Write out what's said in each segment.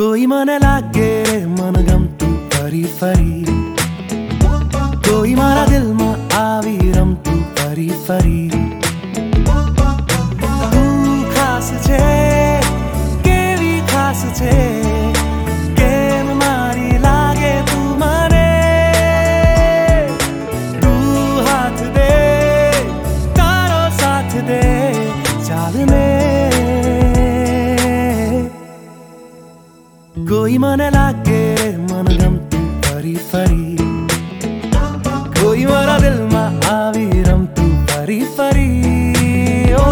કોઈ મને લાગે રે મનગમતું ફરી ફરી, કોઈ મારા દિલમાં આવી રમતું ફરી ફરી. તું ખાસ છે, કેવી ખાસ છે, કેમ મારી લાગે તું મને. તું હાથ દે, તારો સાથ દે, ચાલ ને. કોઈ મને લાગે રે મનગમતું ફરી ફરી, કોઈ મારા દિલમાં આવી રમતું ફરી ફરી. ઓ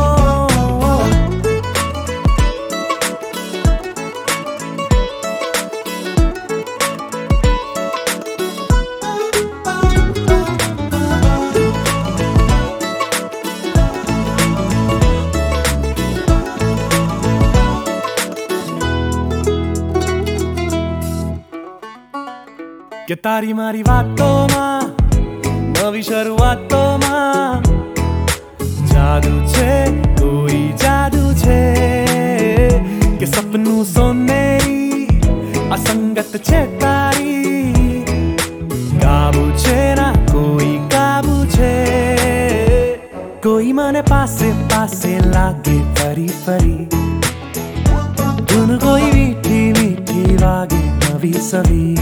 કે તારી મારી વાતોમાં, નવી શરૂઆતોમાં જાદુ છે, કોઈ જાદુ છે. કે સપનું સોનેરી અસંગત છે તારી, કાબુ છે ના કોઈ કાબુ છે. કોઈ મને પાસે પાસે લાગે ફરી ફરી, ધૂન કોઈ મીઠી મીઠી વાગે નવી સવી.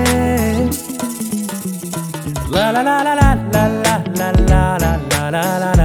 La la la la la la la la la la la la.